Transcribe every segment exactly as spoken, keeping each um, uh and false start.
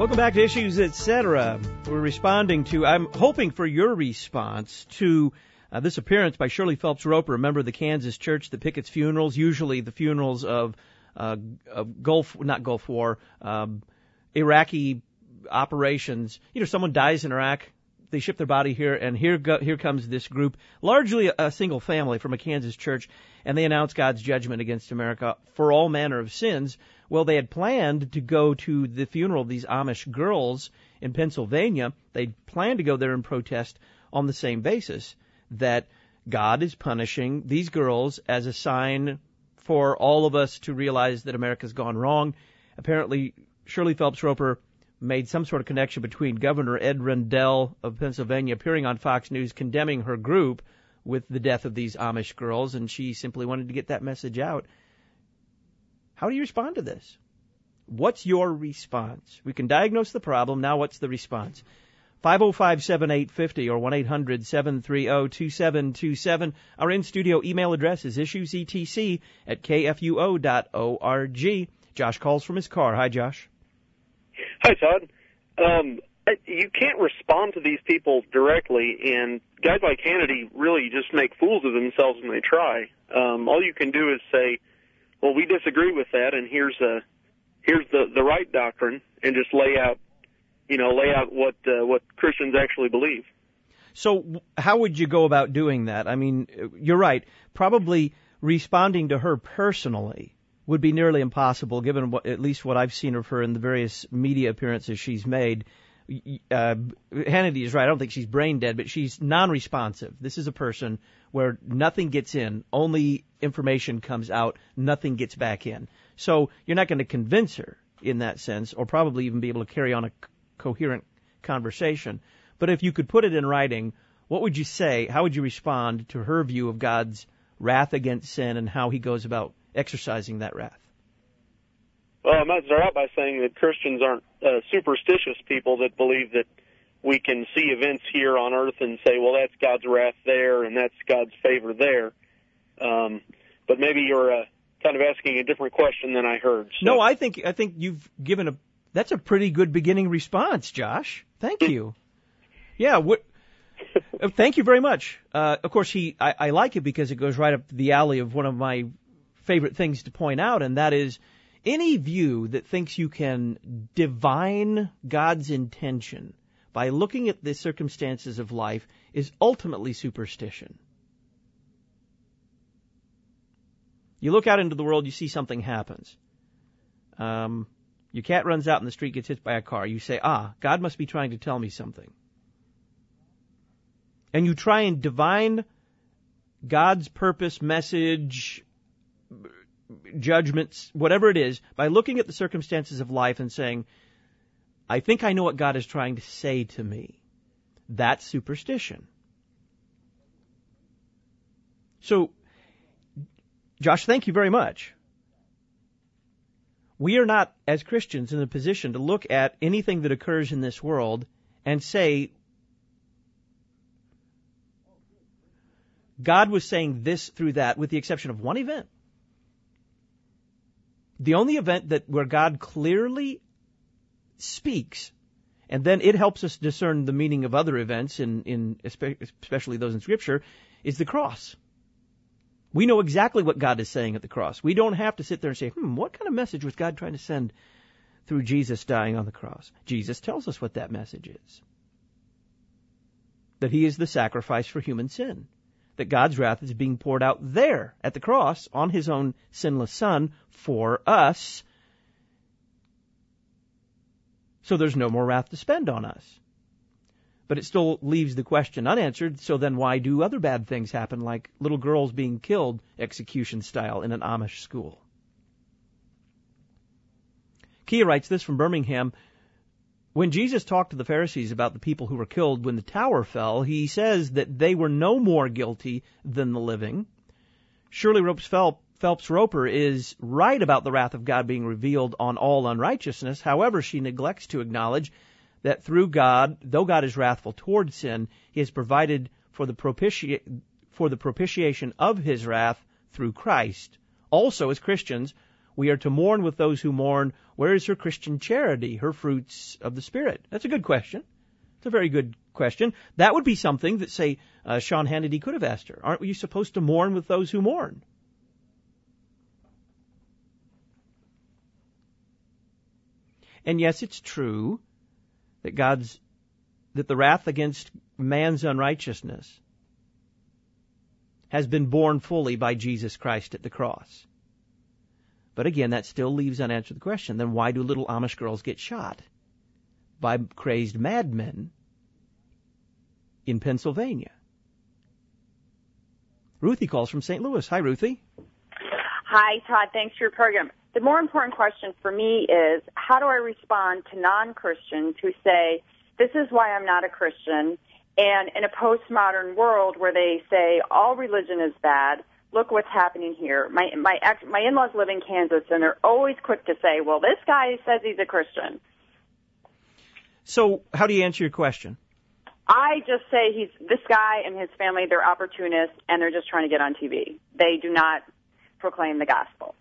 Welcome back to Issues, et cetera. We're responding to, I'm hoping for your response to uh, this appearance by Shirley Phelps Roper, a member of the Kansas church that pickets funerals, usually the funerals of, uh, of Gulf, not Gulf War, um, Iraqi operations. You know, someone dies in Iraq, they ship their body here, and here go, here comes this group, largely a, a single family from a Kansas church, and they announce God's judgment against America for all manner of sins. Well, they had planned to go to the funeral of these Amish girls in Pennsylvania. They'd planned to go there and protest on the same basis, that God is punishing these girls as a sign for all of us to realize that America's gone wrong. Apparently, Shirley Phelps Roper made some sort of connection between Governor Ed Rendell of Pennsylvania appearing on Fox News condemning her group with the death of these Amish girls, and she simply wanted to get that message out. How do you respond to this? What's your response? We can diagnose the problem. Now what's the response? five oh five, seven eight five oh or one eight hundred, seven three oh, two seven two seven. Our in-studio email address is issuesetc at kfuo dot org. Josh calls from his car. Hi, Josh. Hi, Todd. Um, you can't respond to these people directly, and guys like Hannity really just make fools of themselves when they try. Um, all you can do is say, well, we disagree with that, and here's a here's the, the right doctrine, and just lay out, you know, lay out what uh, what Christians actually believe. So how would you go about doing that? I mean, you're right. Probably responding to her personally would be nearly impossible, given what, at least what I've seen of her in the various media appearances she's made. Uh, Hannity is right. I don't think she's brain dead, but she's non-responsive. This is a person where nothing gets in, only information comes out, nothing gets back in. So you're not going to convince her in that sense, or probably even be able to carry on a c- coherent conversation. But if you could put it in writing, what would you say? How would you respond to her view of God's wrath against sin and how he goes about exercising that wrath? Well, I might start out by saying that Christians aren't uh, superstitious people that believe that we can see events here on earth and say, well, that's God's wrath there and that's God's favor there. Um, but maybe you're uh, kind of asking a different question than I heard. So. No, I think I think you've given a that's a pretty good beginning response, Josh. Thank you. Yeah. What, thank you very much. Uh, of course, he I, I like it because it goes right up the alley of one of my favorite things to point out, and that is any view that thinks you can divine God's intention by looking at the circumstances of life is ultimately superstition. You look out into the world, you see something happens. Um, your cat runs out in the street, gets hit by a car. You say, ah, God must be trying to tell me something. And you try and divine God's purpose, message, judgments, whatever it is, by looking at the circumstances of life and saying, I think I know what God is trying to say to me. That's superstition. So, Josh, thank you very much. We are not, as Christians, in a position to look at anything that occurs in this world and say, God was saying this through that, with the exception of one event. The only event that where God clearly speaks, and then it helps us discern the meaning of other events, in, in especially those in Scripture, is the cross. We know exactly what God is saying at the cross. We don't have to sit there and say, hmm, what kind of message was God trying to send through Jesus dying on the cross? Jesus tells us what that message is. That he is the sacrifice for human sin. That God's wrath is being poured out there at the cross on his own sinless Son for us. So there's no more wrath to spend on us. But it still leaves the question unanswered, so then why do other bad things happen, like little girls being killed execution style in an Amish school? Kia writes this from Birmingham. When Jesus talked to the Pharisees about the people who were killed when the tower fell, he says that they were no more guilty than the living. Shirley Phelps Roper is right about the wrath of God being revealed on all unrighteousness. However, she neglects to acknowledge that through God, though God is wrathful toward sin, he has provided for the propiti- for the propitiation of his wrath through Christ. Also, as Christians, We are to mourn with those who mourn. Where is her Christian charity, her fruits of the Spirit? That's a good question. It's a very good question. That would be something that, say, uh, Sean Hannity could have asked her. Aren't you supposed to mourn with those who mourn? And yes, it's true that God's, that the wrath against man's unrighteousness has been borne fully by Jesus Christ at the cross. But again, that still leaves unanswered the question, then why do little Amish girls get shot by crazed madmen in Pennsylvania? Ruthie calls from Saint Louis. Hi, Ruthie. Hi, Todd. Thanks for your program. The more important question for me is, how do I respond to non-Christians who say, this is why I'm not a Christian, and in a postmodern world where they say all religion is bad, look what's happening here. My my ex, my in-laws live in Kansas, and they're always quick to say, well, this guy says he's a Christian. So how do you answer your question? I just say he's this guy and his family, they're opportunists, and they're just trying to get on T V. They do not proclaim the gospel.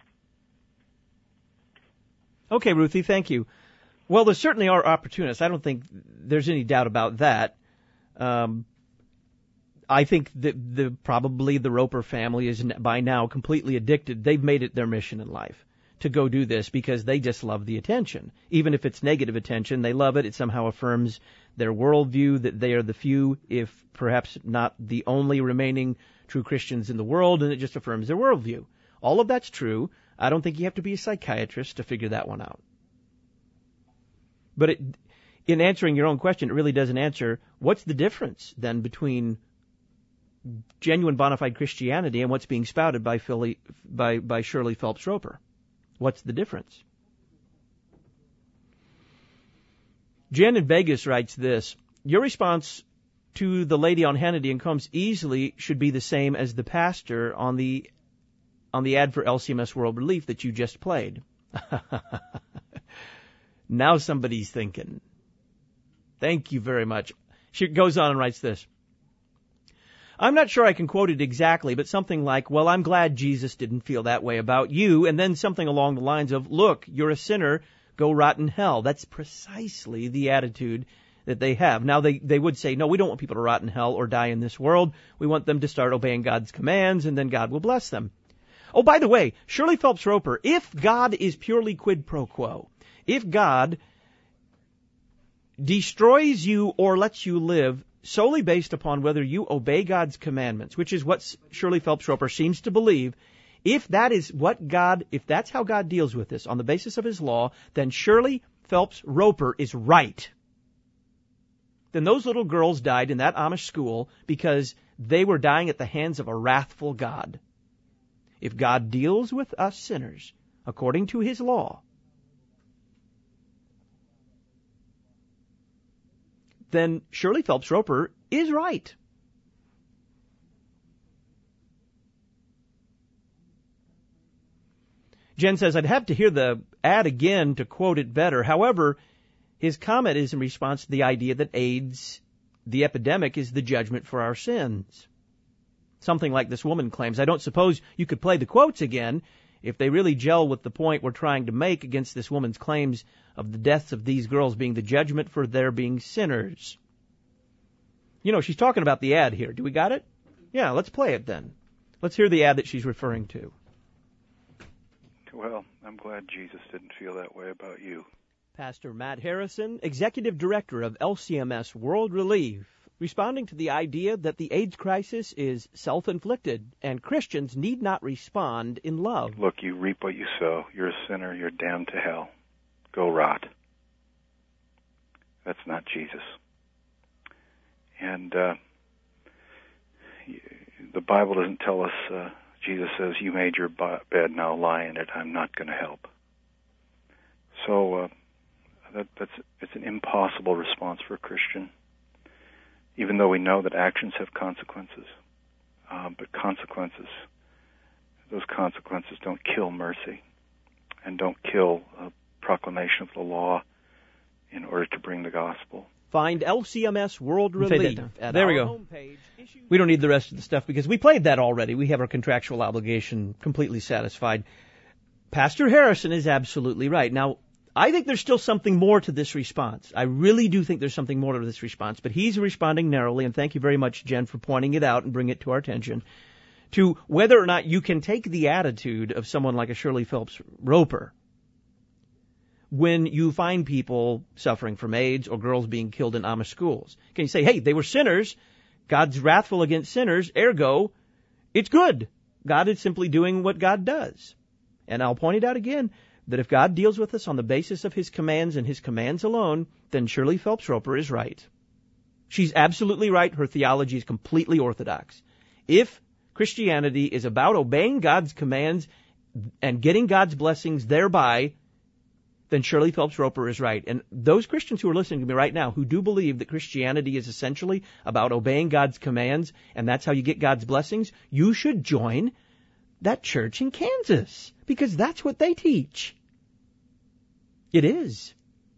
Okay, Ruthie, thank you. Well, there certainly are opportunists. I don't think there's any doubt about that. Um, I think that the probably the Roper family is by now completely addicted. They've made it their mission in life to go do this because they just love the attention. Even if it's negative attention, they love it. It somehow affirms their worldview that they are the few, if perhaps not the only remaining true Christians in the world, and it just affirms their worldview. All of that's true. I don't think you have to be a psychiatrist to figure that one out. But it, in answering your own question, it really doesn't answer what's the difference then between genuine bona fide Christianity and what's being spouted by Philly, by, by Shirley Phelps Roper. What's the difference? Jen in Vegas writes this: your response to the lady on Hannity and Combs easily should be the same as the pastor on the on the ad for L C M S World Relief that you just played. Now somebody's thinking. Thank you very much. She goes on and writes this: I'm not sure I can quote it exactly, but something like, well, I'm glad Jesus didn't feel that way about you, and then something along the lines of, look, you're a sinner, go rot in hell. That's precisely the attitude that they have. Now, they, they would say, no, we don't want people to rot in hell or die in this world. We want them to start obeying God's commands, and then God will bless them. Oh, by the way, Shirley Phelps Roper, if God is purely quid pro quo, if God destroys you or lets you live solely based upon whether you obey God's commandments, which is what Shirley Phelps Roper seems to believe, if that is what God, if that's how God deals with this on the basis of his law, then Shirley Phelps Roper is right. Then those little girls died in that Amish school because they were dying at the hands of a wrathful God. If God deals with us sinners according to his law, then Shirley Phelps Roper is right. Jen says, I'd have to hear the ad again to quote it better. However, his comment is in response to the idea that AIDS, the epidemic, is the judgment for our sins. Something like this woman claims. I don't suppose you could play the quotes again if they really gel with the point we're trying to make against this woman's claims of the deaths of these girls being the judgment for their being sinners. You know, she's talking about the ad here. Do we got it? Yeah, let's play it then. Let's hear the ad that she's referring to. Well, I'm glad Jesus didn't feel that way about you. Pastor Matt Harrison, Executive Director of L C M S World Relief, responding to the idea that the AIDS crisis is self-inflicted and Christians need not respond in love. Look, you reap what you sow. You're a sinner. You're damned to hell. Go rot. That's not Jesus. And uh, the Bible doesn't tell us, uh, Jesus says, you made your bed, now lie in it. I'm not going to help. So uh, that, that's it's an impossible response for a Christian, even though we know that actions have consequences. Uh, but consequences, those consequences don't kill mercy and don't kill a proclamation of the law in order to bring the gospel. Find L C M S World Relief at there our we go. homepage. We don't need the rest of the stuff because we played that already. We have our contractual obligation completely satisfied. Pastor Harrison is absolutely right. Now, I think there's still something more to this response. I really do think there's something more to this response, but he's responding narrowly, and thank you very much, Jen, for pointing it out and bringing it to our attention, to whether or not you can take the attitude of someone like a Shirley Phelps Roper when you find people suffering from AIDS or girls being killed in Amish schools. Can you say, hey, they were sinners, God's wrathful against sinners, ergo, it's good. God is simply doing what God does. And I'll point it out again, that if God deals with us on the basis of His commands and His commands alone, then Shirley Phelps Roper is right. She's absolutely right. Her theology is completely orthodox. If Christianity is about obeying God's commands and getting God's blessings thereby, then Shirley Phelps Roper is right. And those Christians who are listening to me right now who do believe that Christianity is essentially about obeying God's commands and that's how you get God's blessings, you should join that church in Kansas, because that's what they teach. It is.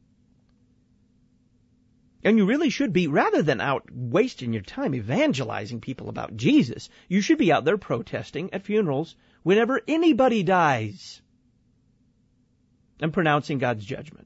And you really should be, rather than out wasting your time evangelizing people about Jesus, you should be out there protesting at funerals whenever anybody dies and pronouncing God's judgment.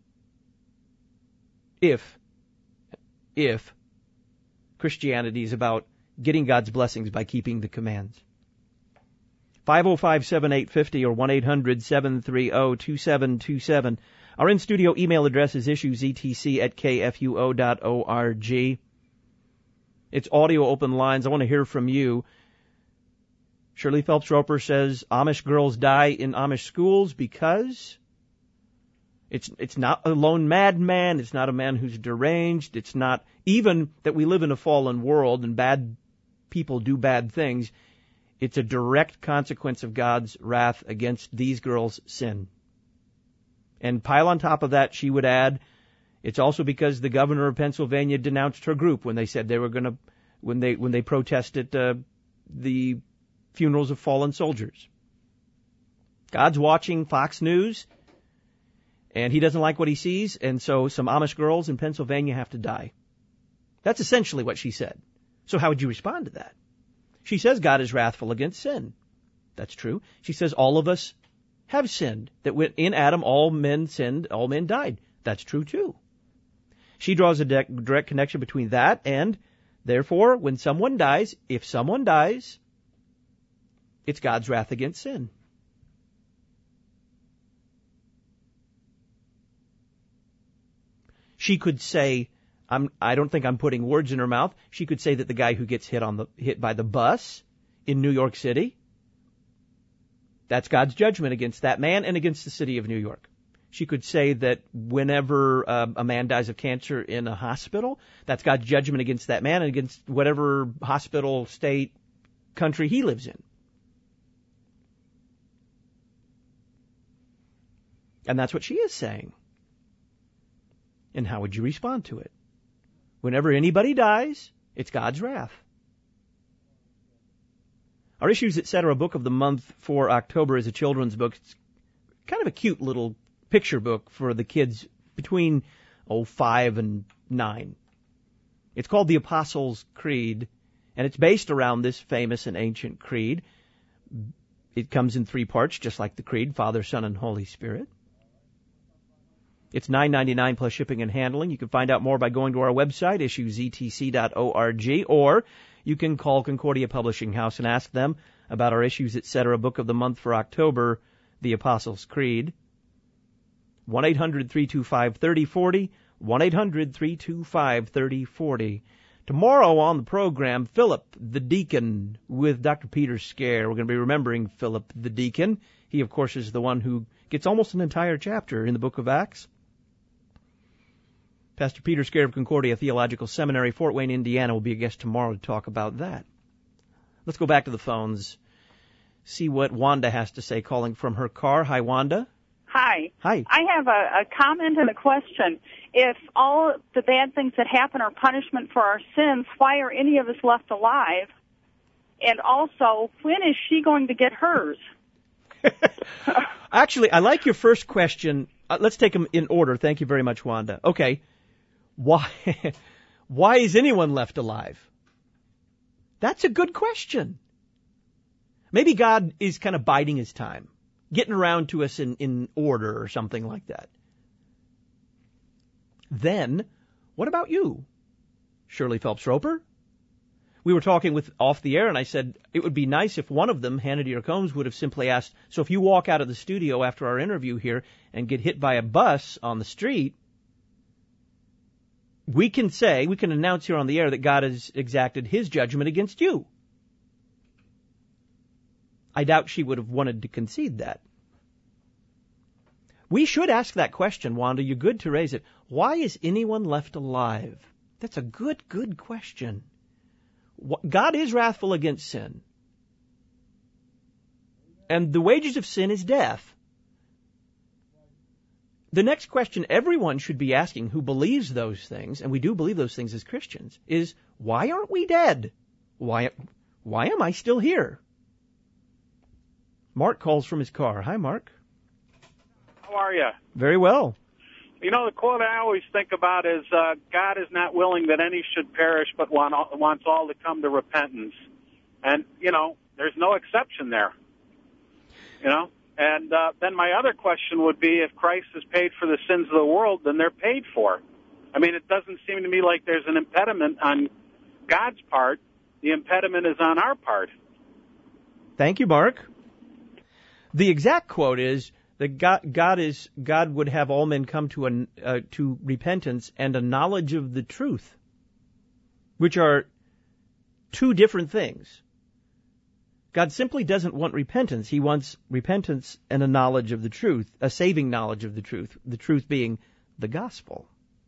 If, if Christianity is about getting God's blessings by keeping the commands. five oh five, seven eight five oh or one eight hundred, seven three zero, two seven two seven. Our in-studio email address is issuesetc at k f u o dot org. It's audio open lines. I want to hear from you. Shirley Phelps Roper says Amish girls die in Amish schools because it's it's not a lone madman. It's not a man who's deranged. It's not even that we live in a fallen world and bad people do bad things. It's a direct consequence of God's wrath against these girls' sin. And pile on top of that, she would add, it's also because the governor of Pennsylvania denounced her group when they said they were going to, when they when they protested uh, the funerals of fallen soldiers. God's watching Fox News, and He doesn't like what He sees, and so some Amish girls in Pennsylvania have to die. That's essentially what she said. So how would you respond to that? She says God is wrathful against sin. That's true. She says all of us have sinned, that in Adam all men sinned, all men died. That's true too. She draws a direct connection between that and, therefore, when someone dies, if someone dies, it's God's wrath against sin. She could say, I'm, I don't think I'm putting words in her mouth. She could say that the guy who gets hit on the hit by the bus in New York City, that's God's judgment against that man and against the city of New York. She could say that whenever uh, a man dies of cancer in a hospital, that's God's judgment against that man and against whatever hospital, state, country he lives in. And that's what she is saying. And how would you respond to it? Whenever anybody dies, it's God's wrath. Our Issues, et cetera book of the month for October is a children's book. It's kind of a cute little picture book for the kids between, oh, five and nine. It's called The Apostles' Creed, and it's based around this famous and ancient creed. It comes in three parts, just like the creed, Father, Son, and Holy Spirit. It's nine ninety-nine plus shipping and handling. You can find out more by going to our website, issues e t c dot org, or you can call Concordia Publishing House and ask them about our Issues, et cetera book of the month for October, The Apostles' Creed. one eight hundred, three two five, three oh four oh, one eight hundred, three two five, three oh four oh. Tomorrow on the program, Philip the Deacon with Doctor Peter Scare. We're going to be remembering Philip the Deacon. He, of course, is the one who gets almost an entire chapter in the book of Acts. Pastor Peter Scare of Concordia Theological Seminary, Fort Wayne, Indiana, will be a guest tomorrow to talk about that. Let's go back to the phones, see what Wanda has to say, calling from her car. Hi, Wanda. Hi. Hi. I have a, a comment and a question. If all the bad things that happen are punishment for our sins, why are any of us left alive? And also, when is she going to get hers? Actually, I like your first question. Uh, let's take them in order. Thank you very much, Wanda. Okay. Why, why is anyone left alive? That's a good question. Maybe God is kind of biding his time. getting around to us in, in order or something like that. Then, what about you, Shirley Phelps Roper? We were talking with off the air, and I said it would be nice if one of them, Hannity or Combs, would have simply asked, so if you walk out of the studio after our interview here and get hit by a bus on the street, we can say, we can announce here on the air that God has exacted his judgment against you. I doubt she would have wanted to concede that. We should ask that question, Wanda. You're good to raise it. Why is anyone left alive? That's a good, good question. God is wrathful against sin. And the wages of sin is death. The next question everyone should be asking who believes those things, and we do believe those things as Christians, is why aren't we dead? Why, why am I still here? Mark calls from his car. Hi, Mark. How are you? Very well. You know, the quote I always think about is, uh, God is not willing that any should perish, but want, wants all to come to repentance. And, you know, there's no exception there. You know? And uh, then my other question would be, if Christ has paid for the sins of the world, then they're paid for. I mean, it doesn't seem to me like there's an impediment on God's part. The impediment is on our part. Thank you, Mark. The exact quote is that God, God is God would have all men come to a, uh, to repentance and a knowledge of the truth, which are two different things. God simply doesn't want repentance. He wants repentance and a knowledge of the truth, a saving knowledge of the truth, the truth being the gospel.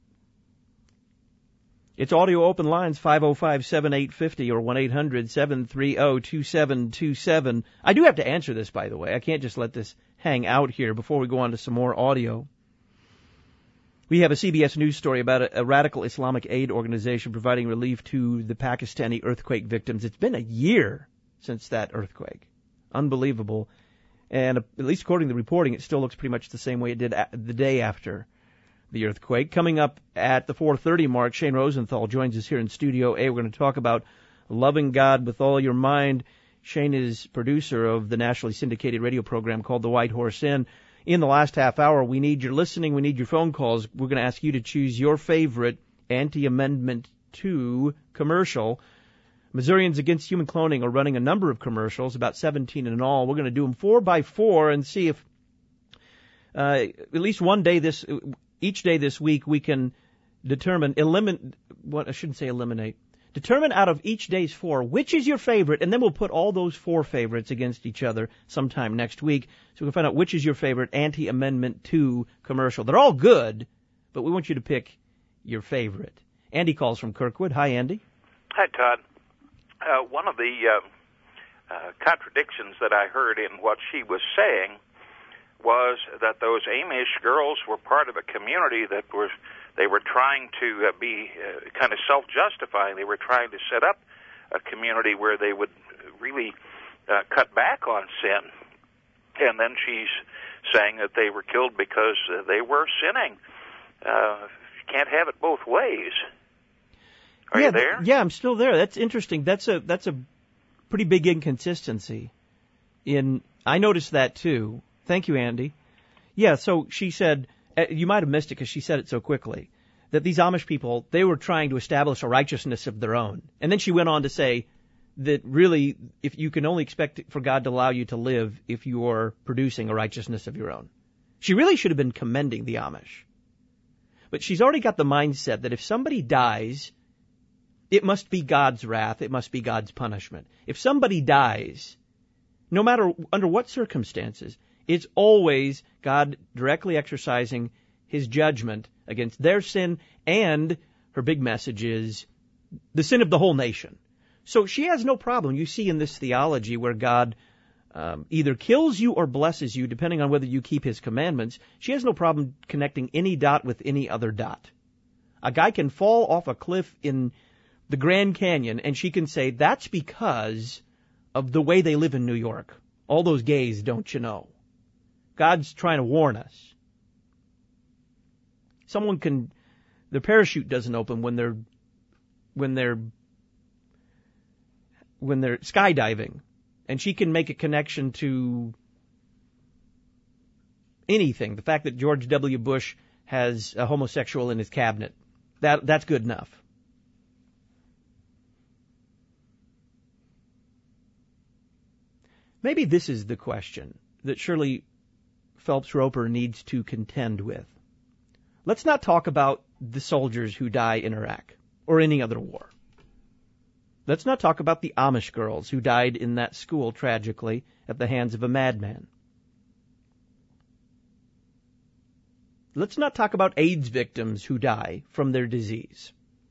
It's audio open lines, five oh five, seven eight five oh or one eight hundred, seven three oh, two seven two seven. I do have to answer this, by the way. I can't just let this hang out here before we go on to some more audio. We have a C B S News story about a, a radical Islamic aid organization providing relief to the Pakistani earthquake victims. It's been a year since that earthquake. Unbelievable. And at least according to the reporting, it still looks pretty much the same way it did the day after the earthquake. Coming up at the four thirty mark, Shane Rosenthal joins us here in Studio A. We're going to talk about loving God with all your mind. Shane is producer of the nationally syndicated radio program called The White Horse Inn. In the last half hour, we need your listening. We need your phone calls. We're going to ask you to choose your favorite Anti-Amendment two commercial. Missourians Against Human Cloning are running a number of commercials, about seventeen in all. We're going to do them four by four and see if uh, at least one day this, each day this week, we can determine, eliminate, what I shouldn't say eliminate, determine out of each day's four which is your favorite, and then we'll put all those four favorites against each other sometime next week so we can find out which is your favorite Anti-Amendment two commercial. They're all good, but we want you to pick your favorite. Andy calls from Kirkwood. Hi, Andy. Hi, Todd. Uh, one of the uh, uh, contradictions that I heard in what she was saying was that those Amish girls were part of a community that was, they were trying to uh, be uh, kind of self-justifying. They were trying to set up a community where they would really uh, cut back on sin. And then she's saying that they were killed because uh, they were sinning. Uh, you can't have it both ways. Are yeah, you there? Yeah, I'm still there. That's interesting. That's a that's a pretty big inconsistency. In I noticed that too. Thank you, Andy. Yeah, so she said, uh, you might have missed it because she said it so quickly, that these Amish people, they were trying to establish a righteousness of their own. And then she went on to say that really, if you can only expect for God to allow you to live if you are producing a righteousness of your own. She really should have been commending the Amish. But she's already got the mindset that if somebody dies, it must be God's wrath. It must be God's punishment. If somebody dies, no matter under what circumstances, it's always God directly exercising his judgment against their sin, and her big message is the sin of the whole nation. So she has no problem. You see in this theology where God um, either kills you or blesses you, depending on whether you keep his commandments, she has no problem connecting any dot with any other dot. A guy can fall off a cliff in the Grand Canyon, and she can say, that's because of the way they live in New York. All those gays, don't you know? God's trying to warn us. Someone can, their parachute doesn't open when they're, when they're, when they're skydiving, and she can make a connection to anything. The fact that George W. Bush has a homosexual in his cabinet, that that's good enough. Maybe this is the question that Shirley Phelps Roper needs to contend with. Let's not talk about the soldiers who die in Iraq or any other war. Let's not talk about the Amish girls who died in that school tragically at the hands of a madman. Let's not talk about AIDS victims who die from their disease.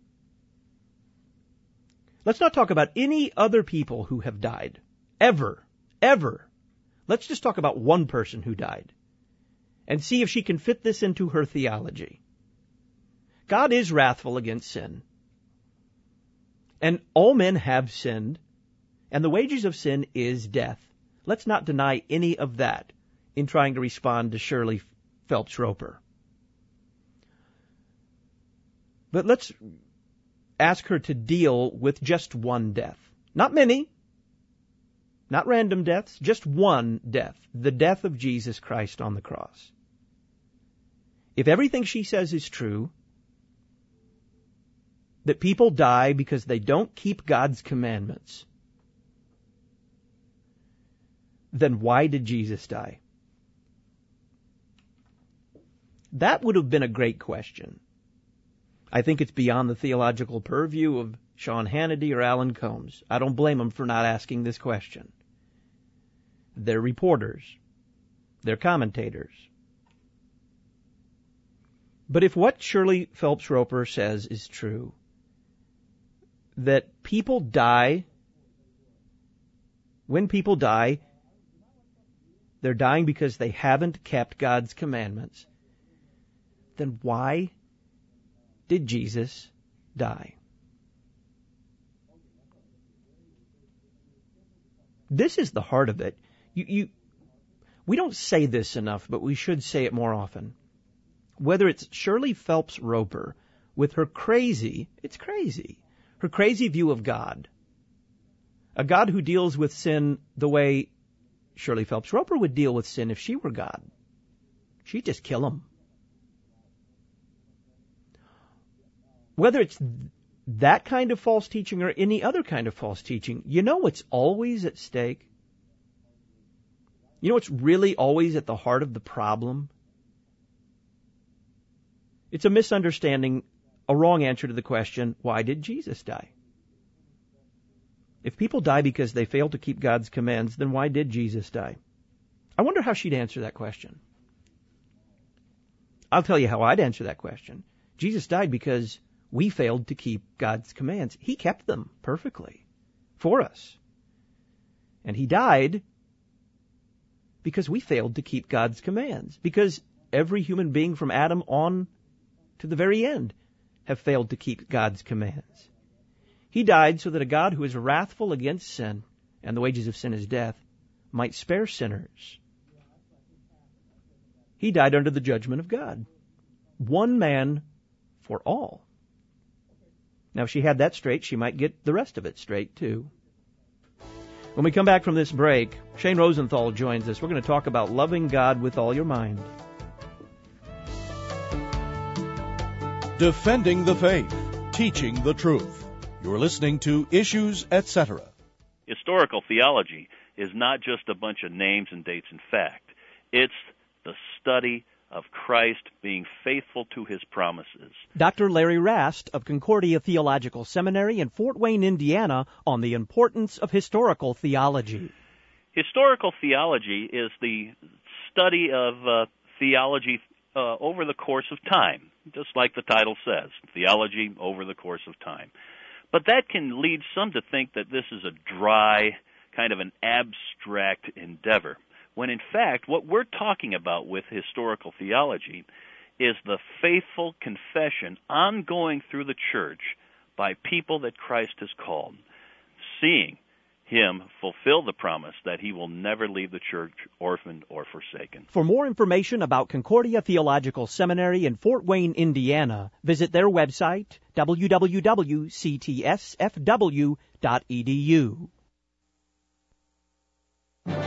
Let's not talk about any other people who have died. Ever. Ever. Let's just talk about one person who died and see if she can fit this into her theology. God is wrathful against sin. And all men have sinned, and the wages of sin is death. Let's not deny any of that in trying to respond to Shirley Phelps Roper. But let's ask her to deal with just one death. Not many, not random deaths, just one death, the death of Jesus Christ on the cross. If everything she says is true, that people die because they don't keep God's commandments, then why did Jesus die? That would have been a great question. I think it's beyond the theological purview of Sean Hannity or Alan Combs. I don't blame them for not asking this question. They're reporters. They're commentators. But if what Shirley Phelps Roper says is true, that people die, when people die, they're dying because they haven't kept God's commandments, then why did Jesus die? This is the heart of it. You, you, we don't say this enough, but we should say it more often. Whether it's Shirley Phelps Roper with her crazy, it's crazy, her crazy view of God, a God who deals with sin the way Shirley Phelps Roper would deal with sin if she were God. She'd just kill him. Whether it's that kind of false teaching or any other kind of false teaching, you know what's always at stake? You know what's really always at the heart of the problem? It's a misunderstanding, a wrong answer to the question, why did Jesus die? If people die because they fail to keep God's commands, then why did Jesus die? I wonder how she'd answer that question. I'll tell you how I'd answer that question. Jesus died because we failed to keep God's commands. He kept them perfectly for us. And he died because we failed to keep God's commands. Because every human being from Adam on to the very end have failed to keep God's commands. He died so that a God who is wrathful against sin, and the wages of sin is death, might spare sinners. He died under the judgment of God. One man for all. Now, if she had that straight, she might get the rest of it straight, too. When we come back from this break, Shane Rosenthal joins us. We're going to talk about loving God with all your mind. Defending the faith, teaching the truth. You're listening to Issues, et cetera. Historical theology is not just a bunch of names and dates and fact. It's the study of Christ being faithful to his promises. Doctor Larry Rast of Concordia Theological Seminary in Fort Wayne, Indiana, on the importance of historical theology. Historical theology is the study of uh, theology uh, over the course of time, just like the title says, theology over the course of time. But that can lead some to think that this is a dry, kind of an abstract endeavor, when in fact what we're talking about with historical theology is the faithful confession ongoing through the church by people that Christ has called, seeing him fulfill the promise that he will never leave the church orphaned or forsaken. For more information about Concordia Theological Seminary in Fort Wayne, Indiana, visit their website, w w w dot c t s f w dot e d u.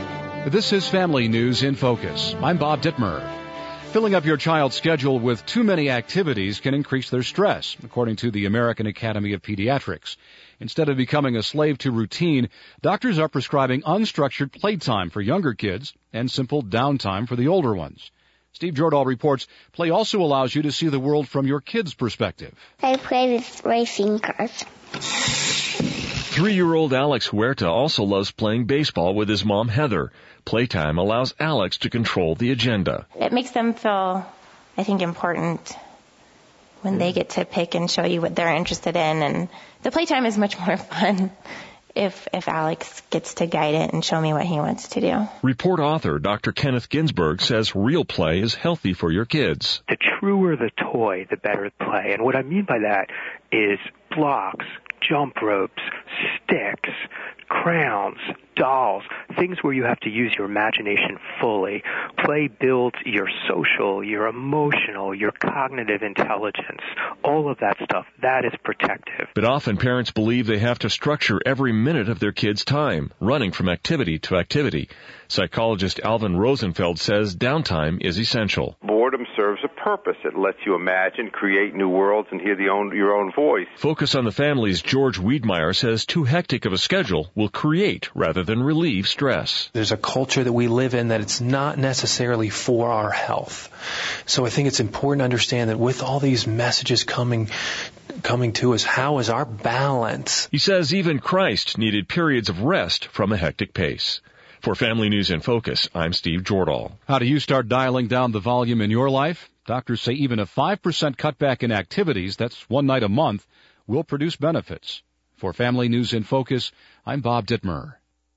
This is Family News in Focus. I'm Bob Dittmer. Filling up your child's schedule with too many activities can increase their stress, according to the American Academy of Pediatrics. Instead of becoming a slave to routine, doctors are prescribing unstructured playtime for younger kids and simple downtime for the older ones. Steve Jordahl reports play also allows you to see the world from your kid's perspective. I play with racing cars. Three-year-old Alex Huerta also loves playing baseball with his mom, Heather. Playtime allows Alex to control the agenda. It makes them feel, I think, important when they get to pick and show you what they're interested in. And the playtime is much more fun if if Alex gets to guide it and show me what he wants to do. Report author Doctor Kenneth Ginsburg says real play is healthy for your kids. The truer the toy, the better the play. And what I mean by that is blocks, jump ropes, sticks, crowns, dolls, things where you have to use your imagination fully. Play builds your social, your emotional, your cognitive intelligence, all of that stuff. That is protective. But often parents believe they have to structure every minute of their kids' time, running from activity to activity. Psychologist Alvin Rosenfeld says downtime is essential. Boredom serves a purpose. It lets you imagine, create new worlds, and hear the own, your own voice. Focus on the Family's George Wiedmeyer says too hectic of a schedule will create rather than relieve stress. There's a culture that we live in that it's not necessarily for our health. So I think it's important to understand that with all these messages coming coming to us, how is our balance? He says even Christ needed periods of rest from a hectic pace. For Family News in Focus, I'm Steve Jordahl. How do you start dialing down the volume in your life? Doctors say even a five percent cutback in activities, that's one night a month, will produce benefits. For Family News in Focus, I'm Bob Dittmer.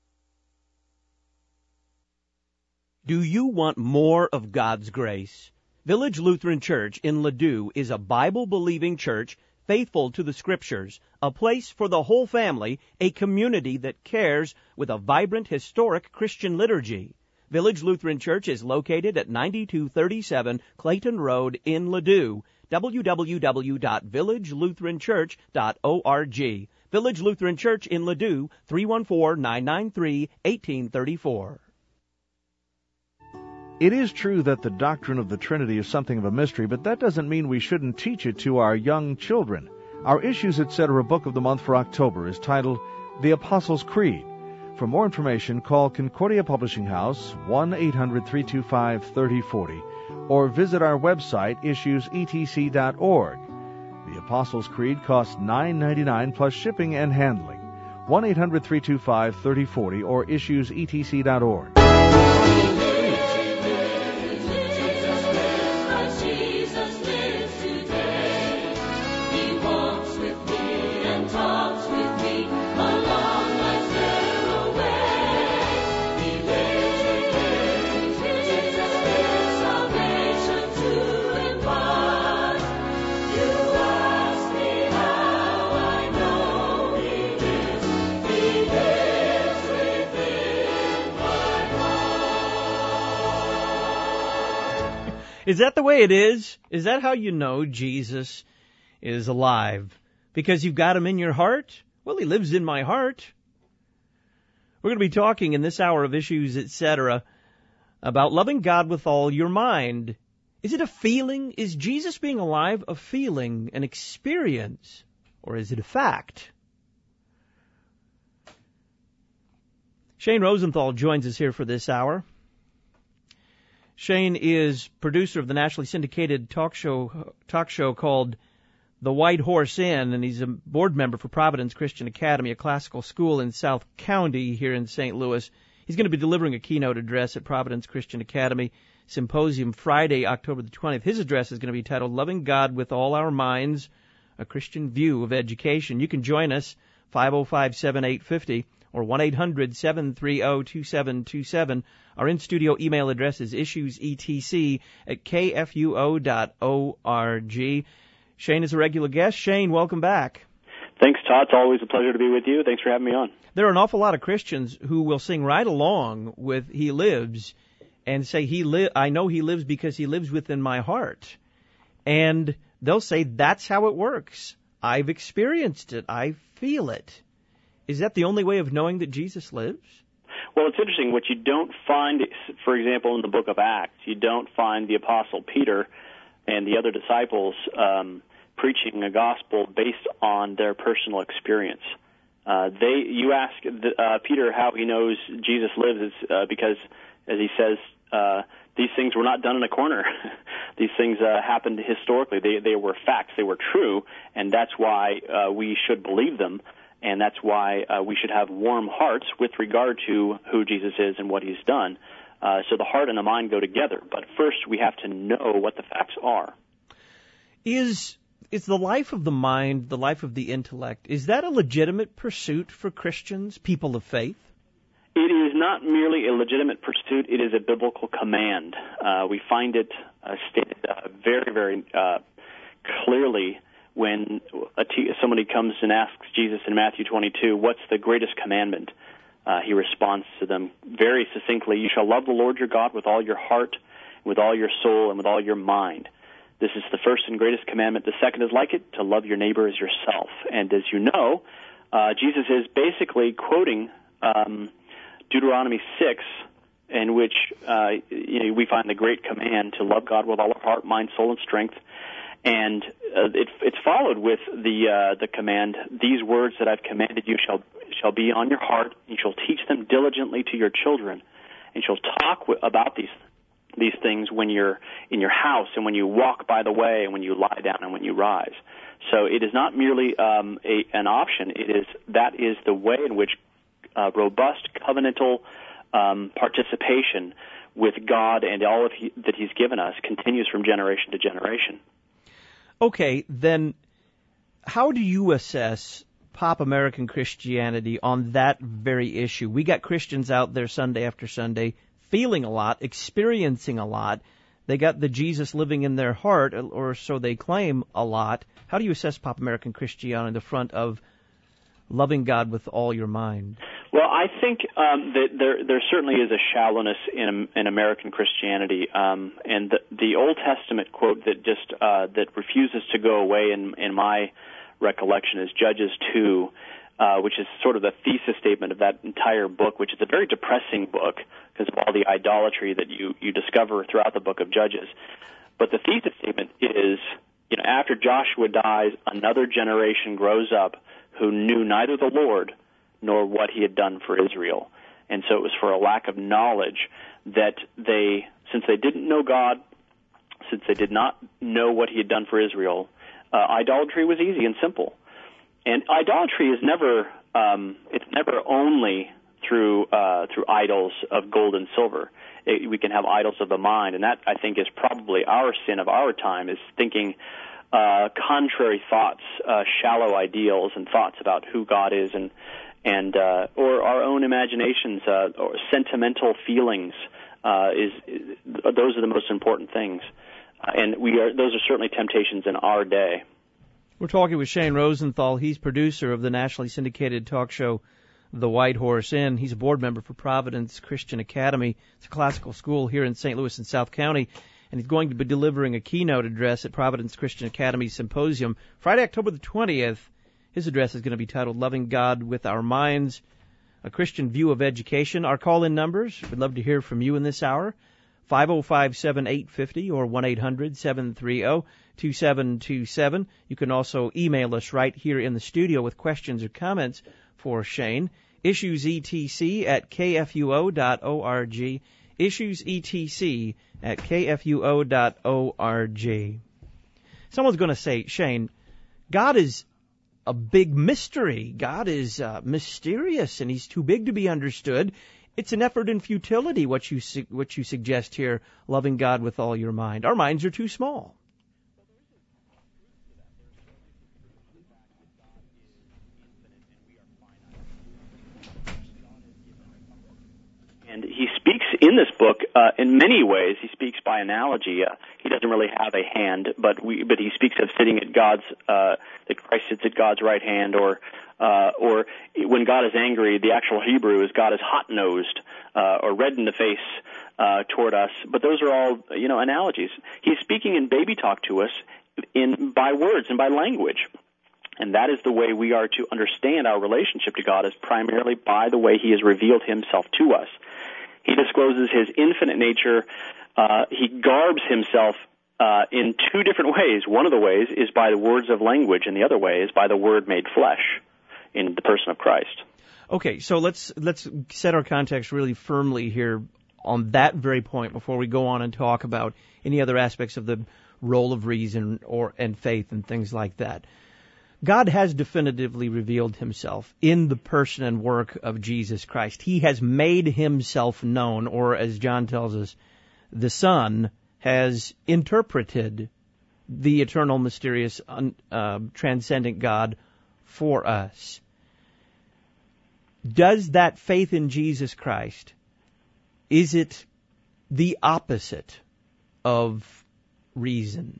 Do you want more of God's grace? Village Lutheran Church in Ladue is a Bible-believing church faithful to the Scriptures, a place for the whole family, a community that cares with a vibrant, historic Christian liturgy. Village Lutheran Church is located at ninety-two thirty-seven Clayton Road in Ladue. w w w dot village lutheran church dot org. Village Lutheran Church in Ladue, three one four, nine nine three, one eight three four. It is true that the doctrine of the Trinity is something of a mystery, but that doesn't mean we shouldn't teach it to our young children. Our Issues, et cetera book of the month for October is titled The Apostles' Creed. For more information, call Concordia Publishing House, one eight hundred, three two five, three oh four oh, or visit our website, issues e t c dot org. The Apostles' Creed costs nine ninety-nine plus shipping and handling. one eight hundred, three two five, three oh four oh or issues e t c dot org. Is that the way it is? Is that how you know Jesus is alive? Because you've got him in your heart? Well, he lives in my heart. We're going to be talking in this hour of Issues, et cetera, about loving God with all your mind. Is it a feeling? Is Jesus being alive a feeling, an experience, or is it a fact? Shane Rosenthal joins us here for this hour. Shane is producer of the nationally syndicated talk show talk show called The White Horse Inn, and he's a board member for Providence Christian Academy, a classical school in South County here in Saint Louis. He's going to be delivering a keynote address at Providence Christian Academy Symposium Friday, October the twentieth. His address is going to be titled Loving God with All Our Minds, a Christian View of Education. You can join us, five oh five, seven eight five oh or one eight hundred, seven three oh, two seven two seven. Our in-studio email address is issuesetc at k f u o dot org. Shane is a regular guest. Shane, welcome back. Thanks, Todd. It's always a pleasure to be with you. Thanks for having me on. There are an awful lot of Christians who will sing right along with He Lives and say, "He li- I know He lives because He lives within my heart." And they'll say, that's how it works. I've experienced it. I feel it. Is that the only way of knowing that Jesus lives? Well, it's interesting. What you don't find, for example, in the book of Acts, you don't find the Apostle Peter and the other disciples um, preaching a gospel based on their personal experience. Uh, they, you ask uh, Peter how he knows Jesus lives, is uh, because, as he says, uh, these things were not done in a corner. These things uh, happened historically. They, they were facts. They were true, and that's why uh, we should believe them, and that's why uh, we should have warm hearts with regard to who Jesus is and what he's done. Uh, so the heart and the mind go together. But first, we have to know what the facts are. Is is the life of the mind, the life of the intellect, is that a legitimate pursuit for Christians, people of faith? It is not merely a legitimate pursuit. It is a biblical command. Uh, we find it uh, stated uh, very, very uh, clearly when a t- somebody comes and asks Jesus in Matthew twenty-two, what's the greatest commandment? Uh, he responds to them very succinctly, you shall love the Lord your God with all your heart, with all your soul, and with all your mind. This is the first and greatest commandment. The second is like it, to love your neighbor as yourself. And as you know, uh, Jesus is basically quoting um, Deuteronomy six, in which uh, you know, we find the great command to love God with all our heart, mind, soul, and strength. And uh, it, it's followed with the uh, the command, these words that I've commanded you shall shall be on your heart. You shall teach them diligently to your children, and shall talk w- about these these things when you're in your house and when you walk by the way and when you lie down and when you rise. So it is not merely um, a, an option. It is that is the way in which uh, robust covenantal um, participation with God and all of he, that He's given us continues from generation to generation. Okay, then how do you assess pop American Christianity on that very issue? We got Christians out there Sunday after Sunday feeling a lot, experiencing a lot. They got the Jesus living in their heart, or so they claim, a lot. How do you assess pop American Christianity in the front of loving God with all your mind? Well, I think um, that there there certainly is a shallowness in in American Christianity, um, and the, the Old Testament quote that just uh, that refuses to go away in in my recollection is Judges two, uh, which is sort of the thesis statement of that entire book, which is a very depressing book because of all the idolatry that you you discover throughout the book of Judges. But the thesis statement is, you know, after Joshua dies, another generation grows up who knew neither the Lord nor what he had done for Israel. And so it was for a lack of knowledge that they, since they didn't know God, since they did not know what he had done for Israel, uh, idolatry was easy and simple. And idolatry is never, um, it's never only through uh, through idols of gold and silver. It, we can have idols of the mind, and that, I think, is probably our sin of our time, is thinking uh, contrary thoughts, uh, shallow ideals and thoughts about who God is, and and uh, or our own imaginations, uh, or sentimental feelings. Uh, is, is those are the most important things, uh, and we are. Those are certainly temptations in our day. We're talking with Shane Rosenthal. He's producer of the nationally syndicated talk show The White Horse Inn. He's a board member for Providence Christian Academy. It's a classical school here in Saint Louis and South County, and he's going to be delivering a keynote address at Providence Christian Academy Symposium Friday, October the twentieth. His address is going to be titled Loving God with Our Minds, a Christian View of Education. Our call-in numbers, we'd love to hear from you in this hour, five oh five, seven eight five oh or one eight hundred, seven three oh, two seven two seven. You can also email us right here in the studio with questions or comments for Shane. issuesetc at kfuo dot org. issuesetc at kfuo dot org. Someone's going to say, Shane, God is a big mystery. God is uh, mysterious, and he's too big to be understood. It's an effort in futility, what you su- what you suggest here, loving God with all your mind. Our minds are too small. And he speaks in this book uh, in many ways. He speaks by analogy. Uh, he doesn't really have a hand, but we, but he speaks of sitting at God's, uh, that Christ sits at God's right hand, or uh, or when God is angry, the actual Hebrew is God is hot-nosed uh, or red in the face uh, toward us. But those are all, you know, analogies. He's speaking in baby talk to us in by words and by language. And that is the way we are to understand our relationship to God, is primarily by the way he has revealed himself to us. He discloses his infinite nature. Uh, he garbs himself uh, in two different ways. One of the ways is by the words of language, and the other way is by the Word made flesh in the person of Christ. Okay, so let's let's set our context really firmly here on that very point before we go on and talk about any other aspects of the role of reason or and faith and things like that. God has definitively revealed himself in the person and work of Jesus Christ. He has made himself known, or as John tells us, the Son has interpreted the eternal, mysterious, uh, transcendent God for us. Does that faith in Jesus Christ, is it the opposite of reason?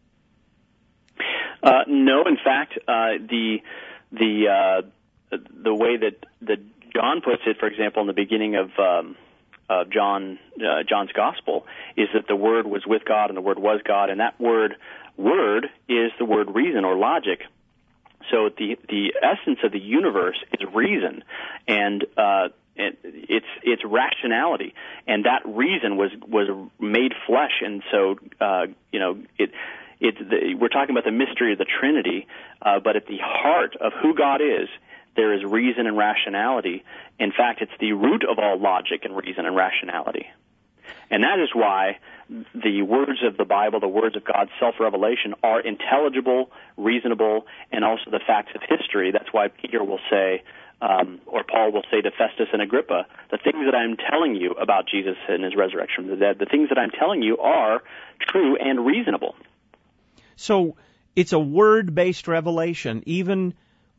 Uh, no, in fact, uh, the the uh, the way that that John puts it, for example, in the beginning of um, of John uh, John's Gospel, is that the Word was with God and the Word was God, and that word word is the word reason or logic. So the the essence of the universe is reason, and uh, it, it's it's rationality, and that reason was was made flesh, and so uh, you know it. It's the, we're talking about the mystery of the Trinity, uh, but at the heart of who God is, there is reason and rationality. In fact, it's the root of all logic and reason and rationality. And that is why the words of the Bible, the words of God's self-revelation, are intelligible, reasonable, and also the facts of history. That's why Peter will say, um, or Paul will say to Festus and Agrippa, the things that I'm telling you about Jesus and his resurrection from the dead, the things that I'm telling you are true and reasonable. So it's a word-based revelation. Even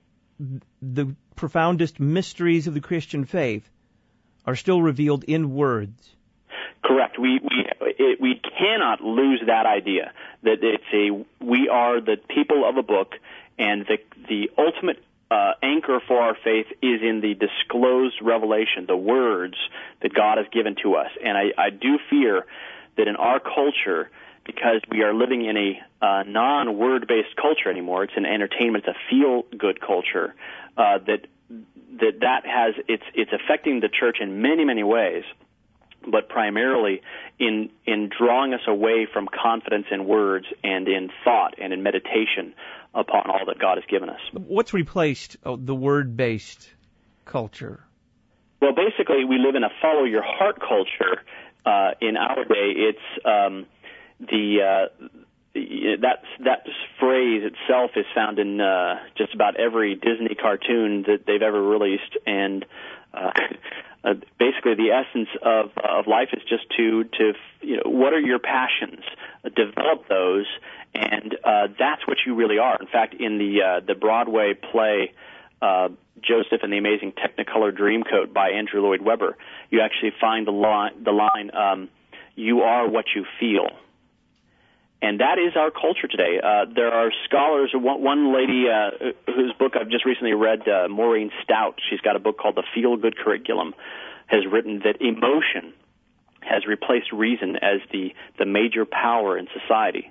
the profoundest mysteries of the Christian faith are still revealed in words. Correct. We we it, we cannot lose that idea that it's a we are the people of a book, and the the ultimate uh, anchor for our faith is in the disclosed revelation, the words that God has given to us. And I, I do fear that in our culture, because we are living in a uh, non-word-based culture anymore, it's an entertainment, it's a feel-good culture, uh, that that that has it's it's affecting the church in many many ways, but primarily in in drawing us away from confidence in words and in thought and in meditation upon all that God has given us. What's replaced oh, the word-based culture? Well, basically, we live in a follow-your-heart culture. Uh, in our day, it's um, The uh, that that phrase itself is found in uh, just about every Disney cartoon that they've ever released, and uh, uh, basically the essence of of life is just to to you know what are your passions, uh, develop those, and uh, that's what you really are. In fact, in the uh, the Broadway play uh, Joseph and the Amazing Technicolor Dreamcoat by Andrew Lloyd Webber, you actually find the line the line um, "You are what you feel." And that is our culture today. Uh, there are scholars, one, one lady uh, whose book I've just recently read, uh, Maureen Stout, she's got a book called The Feel-Good Curriculum, has written that emotion has replaced reason as the, the major power in society.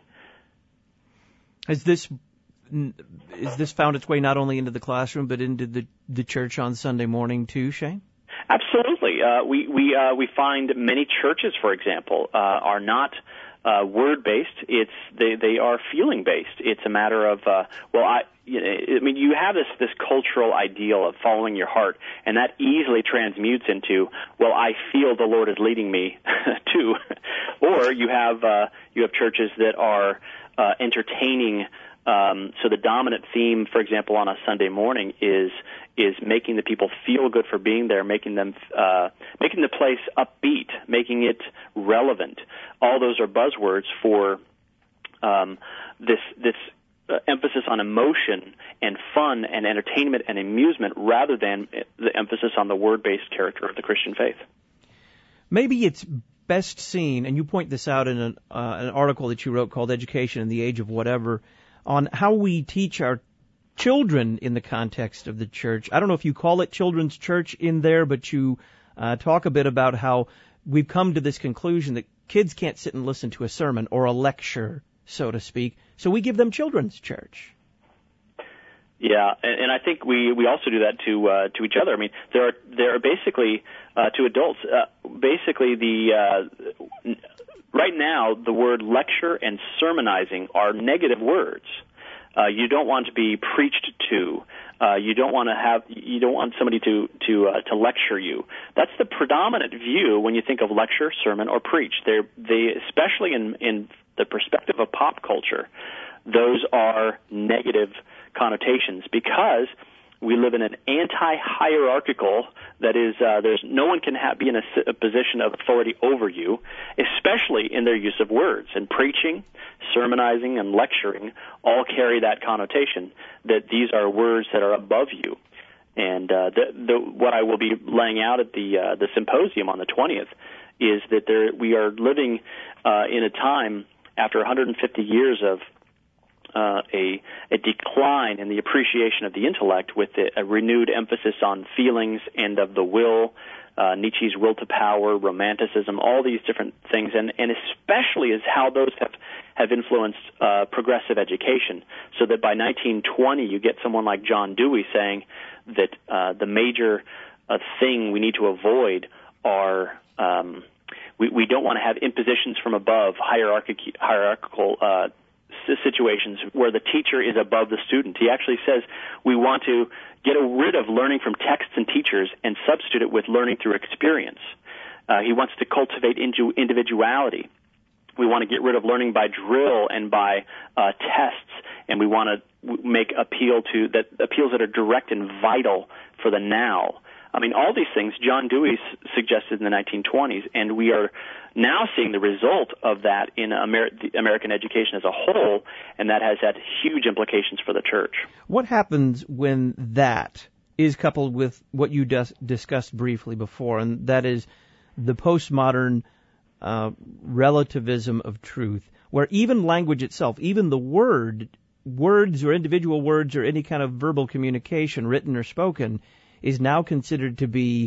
Has this is this found its way not only into the classroom but into the, the church on Sunday morning too, Shane? Absolutely. Uh, we we uh, we find many churches, for example, uh, are not Uh, word-based. It's they they are feeling-based. It's a matter of uh, well, I you know, I mean, you have this this cultural ideal of following your heart, and that easily transmutes into well, I feel the Lord is leading me to, or you have uh, you have churches that are uh, entertaining. Um, so the dominant theme, for example, on a Sunday morning is is making the people feel good for being there, making them uh, making the place upbeat, making it relevant. All those are buzzwords for um, this this uh, emphasis on emotion and fun and entertainment and amusement, rather than the emphasis on the word-based character of the Christian faith. Maybe it's best seen, and you point this out in an, uh, an article that you wrote called "Education in the Age of Whatever," on how we teach our children in the context of the church. I don't know if you call it children's church in there, but you uh, talk a bit about how we've come to this conclusion that kids can't sit and listen to a sermon or a lecture, so to speak, so we give them children's church. Yeah, and, and I think we, we also do that to uh, to each other. I mean, there are there are basically uh, to adults uh, basically the uh, right now the word lecture and sermonizing are negative words. Uh, you don't want to be preached to. Uh, you don't want to have. You don't want somebody to to uh, to lecture you. That's the predominant view when you think of lecture, sermon, or preach. They they especially in in the perspective of pop culture, those are negative connotations because we live in an anti-hierarchical, that is, uh, there's no one can have, be in a, a position of authority over you, especially in their use of words. And preaching, sermonizing, and lecturing all carry that connotation that these are words that are above you. And uh, the, the, what I will be laying out at the uh, the symposium on the twentieth is that there, we are living uh, in a time after one hundred fifty years of Uh, a, a decline in the appreciation of the intellect with a, a renewed emphasis on feelings and of the will, uh, Nietzsche's will to power, romanticism, all these different things, and, and especially is how those have, have influenced uh, progressive education, so that by nineteen twenty you get someone like John Dewey saying that uh, the major uh, thing we need to avoid are um, we, we don't want to have impositions from above, hierarchical, hierarchical uh situations where the teacher is above the student. He actually says we want to get rid of learning from texts and teachers and substitute it with learning through experience. Uh, he wants to cultivate into individuality. We want to get rid of learning by drill and by uh, tests, and we want to make appeal to that appeals that are direct and vital for the now. I mean, all these things John Dewey suggested in the nineteen twenties, and we are now seeing the result of that in Amer- the American education as a whole, and that has had huge implications for the church. What happens when that is coupled with what you dis- discussed briefly before, and that is the postmodern uh, relativism of truth, where even language itself, even the word, words or individual words or any kind of verbal communication, written or spoken, is now considered to be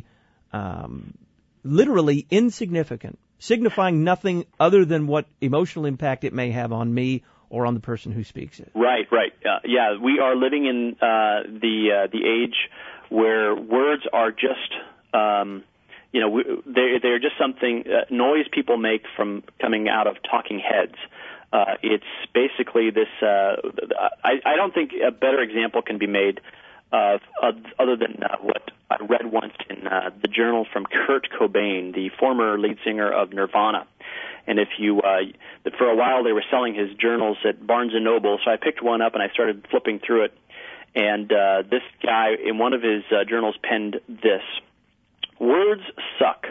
um, literally insignificant, signifying nothing other than what emotional impact it may have on me or on the person who speaks it. Right, right. Uh, yeah, we are living in uh, the uh, the age where words are just, um, you know, they they're just something uh, noise people make from coming out of talking heads. Uh, it's basically this. Uh, I, I don't think a better example can be made. Uh, other than uh, what I read once in uh, the journal from Kurt Cobain, the former lead singer of Nirvana. And if you, uh, for a while they were selling his journals at Barnes and Noble, so I picked one up and I started flipping through it. And uh, this guy, in one of his uh, journals, penned this: "Words suck."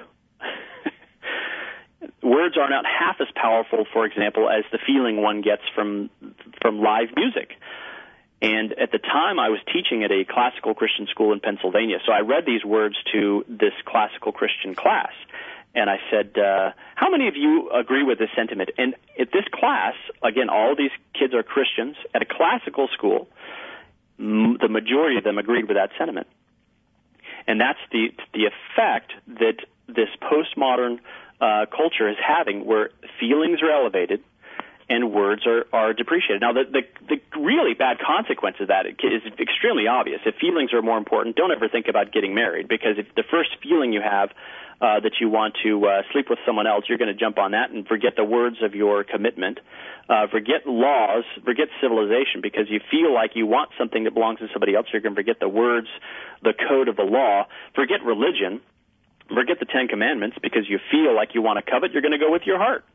Words are not half as powerful, for example, as the feeling one gets from from live music. And at the time, I was teaching at a classical Christian school in Pennsylvania. So I read these words to this classical Christian class. And I said, uh, how many of you agree with this sentiment? And at this class, again, all of these kids are Christians. At a classical school, m- the majority of them agreed with that sentiment. And that's the the effect that this postmodern uh, culture is having, where feelings are elevated and words are, are depreciated. Now, the, the the really bad consequence of that is extremely obvious. If feelings are more important, don't ever think about getting married, because if the first feeling you have uh, that you want to uh, sleep with someone else, you're going to jump on that and forget the words of your commitment. Uh, forget laws, forget civilization, because you feel like you want something that belongs to somebody else. You're going to forget the words, the code of the law. Forget religion. Forget the Ten Commandments, because you feel like you want to covet. You're going to go with your heart.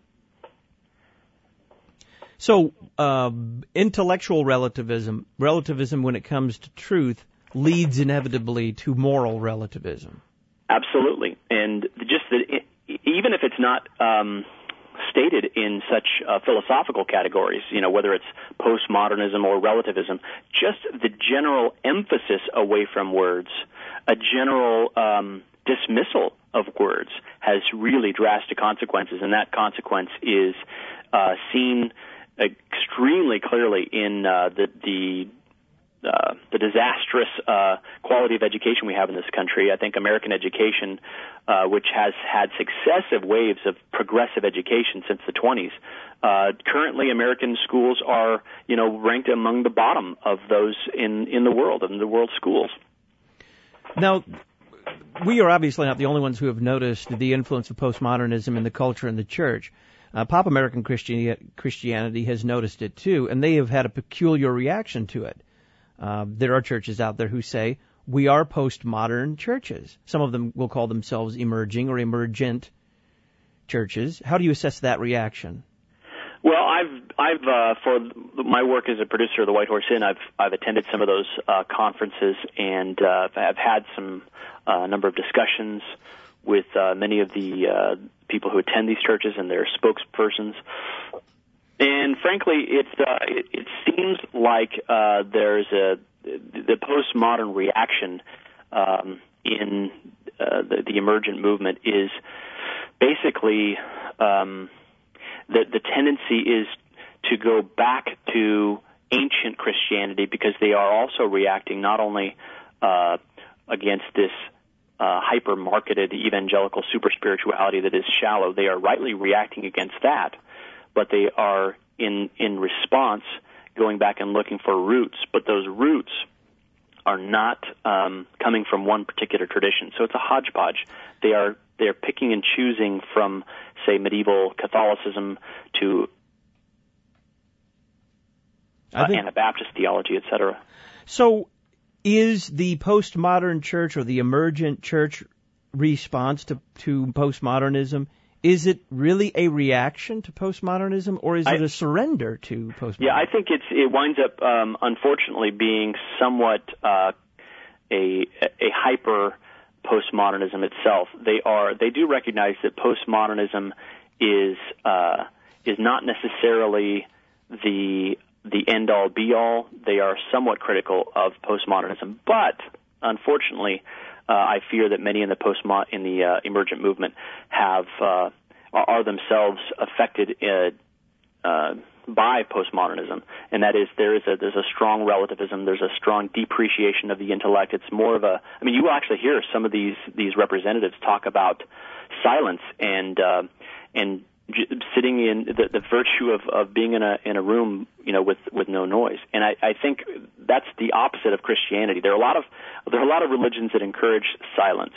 So, uh, intellectual relativism, relativism when it comes to truth, leads inevitably to moral relativism. Absolutely. And just that, it, even if it's not um, stated in such uh, philosophical categories, you know, whether it's postmodernism or relativism, just the general emphasis away from words, a general um, dismissal of words has really drastic consequences, and that consequence is uh, seen extremely clearly in uh, the, the uh, the disastrous uh, quality of education we have in this country. I think American education, uh, which has had successive waves of progressive education since the twenties, uh, currently American schools are, you know, ranked among the bottom of those in, in the world, in the world schools. Now, we are obviously not the only ones who have noticed the influence of postmodernism in the culture and the church. Uh, Pop American Christianity, Christianity has noticed it too, and they have had a peculiar reaction to it. Uh, there are churches out there who say, we are postmodern churches. Some of them will call themselves emerging or emergent churches. How do you assess that reaction? Well, I've, I've, uh, for my work as a producer of the White Horse Inn, I've, I've attended some of those, uh, conferences and, uh, I've had some, uh, number of discussions with, uh, many of the, uh, people who attend these churches and their spokespersons. And frankly, it's, uh, it, it seems like, uh, there's a, the postmodern reaction, um, in, uh, the, the emergent movement is basically, um, The, the tendency is to go back to ancient Christianity because they are also reacting not only uh, against this uh, hyper-marketed evangelical super-spirituality that is shallow, they are rightly reacting against that, but they are in, in response going back and looking for roots, but those roots are not um, coming from one particular tradition. So it's a hodgepodge. They are they're picking and choosing from, say, medieval Catholicism to uh, think, Anabaptist theology, et cetera. So is the postmodern church or the emergent church response to, to postmodernism, is it really a reaction to postmodernism, or is I, it a surrender to postmodernism? Yeah, I think it's it winds up, um, unfortunately, being somewhat uh, a a hyper postmodernism itself. They are they do recognize that postmodernism is uh, is not necessarily the the end all be all. They are somewhat critical of postmodernism, but unfortunately, uh, I fear that many in the post in the uh, emergent movement have uh, are themselves affected uh, uh, by postmodernism, and that is there is a there's a strong relativism, there's a strong depreciation of the intellect. It's more of a I mean, you will actually hear some of these these representatives talk about silence and uh, and j- sitting in the, the virtue of, of being in a in a room, you know, with with no noise. And I, I think that's the opposite of Christianity. There are a lot of there are a lot of religions that encourage silence.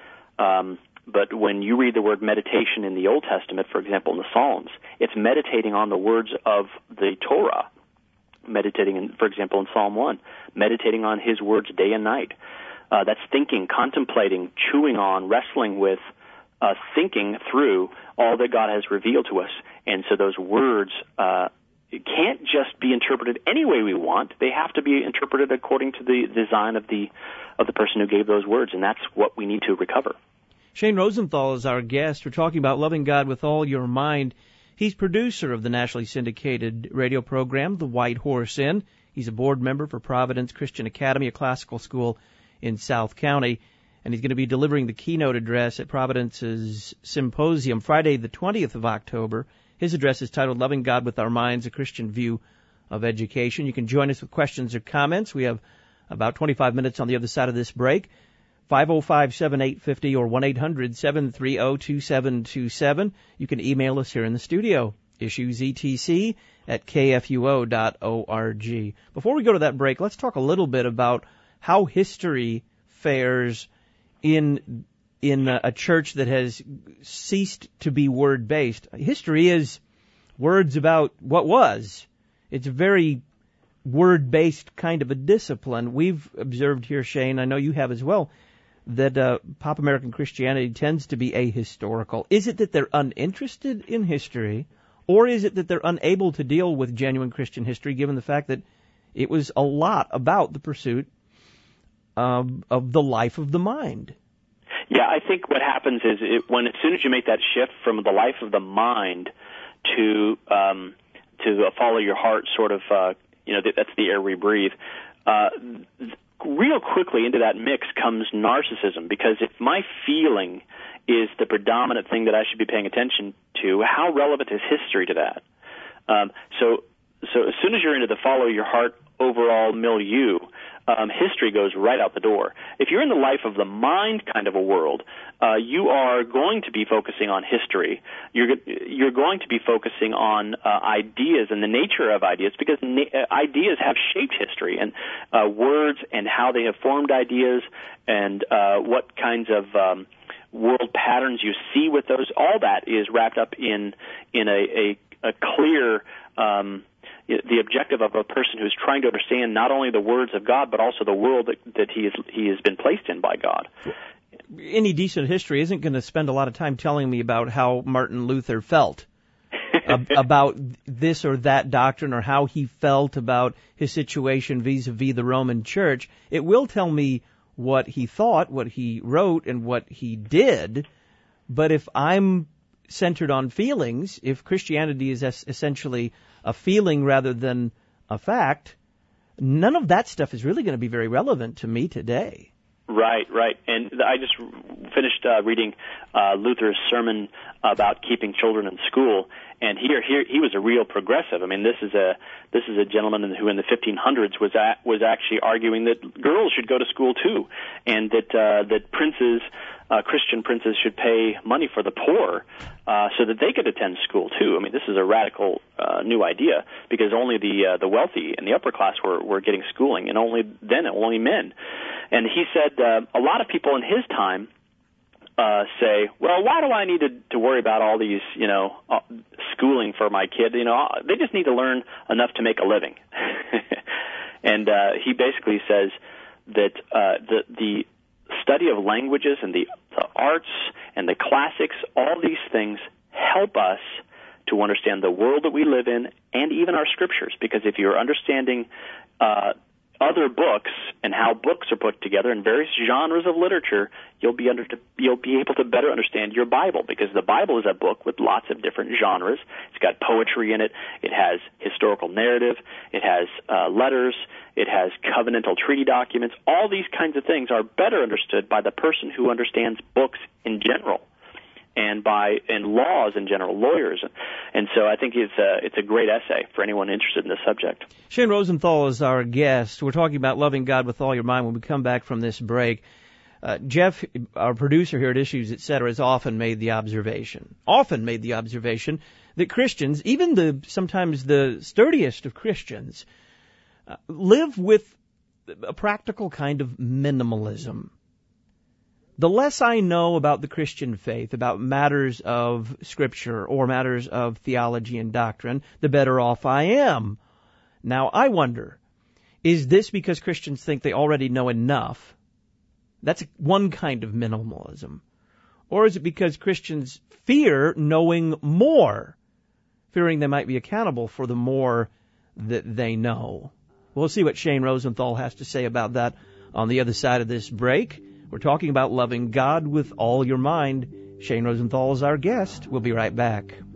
Um, But when you read the word meditation in the Old Testament, for example, in the Psalms, it's meditating on the words of the Torah. Meditating, in, for example, in Psalm one, meditating on His words day and night. Uh, that's thinking, contemplating, chewing on, wrestling with, uh, thinking through all that God has revealed to us. And so those words uh, can't just be interpreted any way we want. They have to be interpreted according to the design of the of the person who gave those words, and that's what we need to recover. Shane Rosenthal is our guest. We're talking about loving God with all your mind. He's producer of the nationally syndicated radio program, The White Horse Inn. He's a board member for Providence Christian Academy, a classical school in South County. And he's going to be delivering the keynote address at Providence's symposium Friday the twentieth of October. His address is titled Loving God with Our Minds, a Christian View of Education. You can join us with questions or comments. We have about twenty-five minutes on the other side of this break. five oh five, seven eight five oh or one eight hundred, seven three oh, two seven two seven. You can email us here in the studio, issuesetc at k f u o dot org. Before we go to that break, let's talk a little bit about how history fares in in a church that has ceased to be word-based. History is words about what was. It's a very word-based kind of a discipline. We've observed here, Shane, I know you have as well, that uh, Pop American Christianity tends to be ahistorical. Is it that they're uninterested in history, or is it that they're unable to deal with genuine Christian history, given the fact that it was a lot about the pursuit um, of the life of the mind? Yeah, I think what happens is it, when as soon as you make that shift from the life of the mind to um, to follow your heart, sort of, uh, you know, that's the air we breathe. Uh, real quickly into that mix comes narcissism, because if my feeling is the predominant thing that I should be paying attention to, how relevant is history to that? Um, so so as soon as you're into the follow your heart overall milieu, um, history goes right out the door. If you're in the life of the mind kind of a world, uh, you are going to be focusing on history. You're you're going to be focusing on uh, ideas and the nature of ideas, because na- ideas have shaped history, and uh, words and how they have formed ideas, and uh, what kinds of um, world patterns you see with those. All that is wrapped up in in a, a, a clear. Um, the objective of a person who's trying to understand not only the words of God, but also the world that, that he, is, he has been placed in by God. Any decent history isn't going to spend a lot of time telling me about how Martin Luther felt ab- about this or that doctrine, or how he felt about his situation vis-a-vis the Roman Church. It will tell me what he thought, what he wrote, and what he did. But if I'm centered on feelings, if Christianity is es- essentially a feeling rather than a fact, none of that stuff is really going to be very relevant to me today. Right, right. And I just finished uh, reading uh, Luther's sermon about keeping children in school, and here, here he was a real progressive. I mean, this is a this is a gentleman who, in the fifteen hundreds, was at, was actually arguing that girls should go to school too, and that uh, that princes, uh, Christian princes, should pay money for the poor uh, so that they could attend school too. I mean, this is a radical uh, new idea, because only the uh, the wealthy and the upper class were were getting schooling, and only then only men. And he said uh, a lot of people in his time uh, say, well, why do I need to, to worry about all these, you know, uh, schooling for my kid? You know, they just need to learn enough to make a living. And uh, he basically says that uh, the the study of languages and the, the arts and the classics, all these things help us to understand the world that we live in, and even our scriptures. Because if you're understanding uh, other books and how books are put together in various genres of literature, you'll be under to, you'll be able to better understand your Bible, because the Bible is a book with lots of different genres. It's got poetry in it. It has historical narrative. It has uh, letters. It has covenantal treaty documents. All these kinds of things are better understood by the person who understands books in general, and by and laws in general, lawyers. And so I think it's a, it's a great essay for anyone interested in this subject. Shane Rosenthal is our guest. We're talking about loving God with all your mind when we come back from this break. Uh, Jeff, our producer here at Issues, et cetera, has often made the observation, often made the observation that Christians, even the sometimes the sturdiest of Christians, uh, live with a practical kind of minimalism. The less I know about the Christian faith, about matters of Scripture or matters of theology and doctrine, the better off I am. Now, I wonder, is this because Christians think they already know enough? That's one kind of minimalism. Or is it because Christians fear knowing more, fearing they might be accountable for the more that they know? We'll see what Shane Rosenthal has to say about that on the other side of this break. We're talking about loving God with all your mind. Shane Rosenthal is our guest. We'll be right back.